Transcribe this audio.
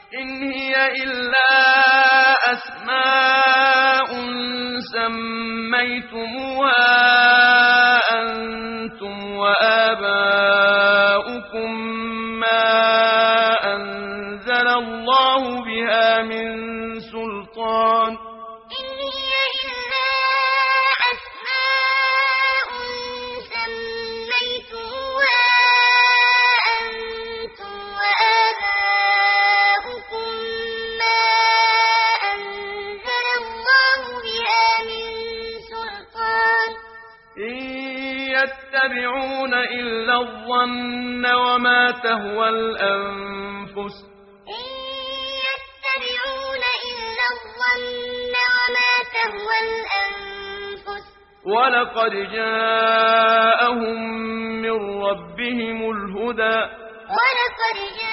إن هي إلا أسماء سميتموها أنتم وآباؤكم ما أنزل الله بها من سلطان إن هي إلا أسماء سميتموها أنتم وآباؤكم ما أنزل الله بها من سلطان إن يتبعون إلا الظن وما تهوى الأنفس إن يتبعون إلا الظن وما تهوى الأنفس ولقد جاءهم من ربهم الهدى ولقد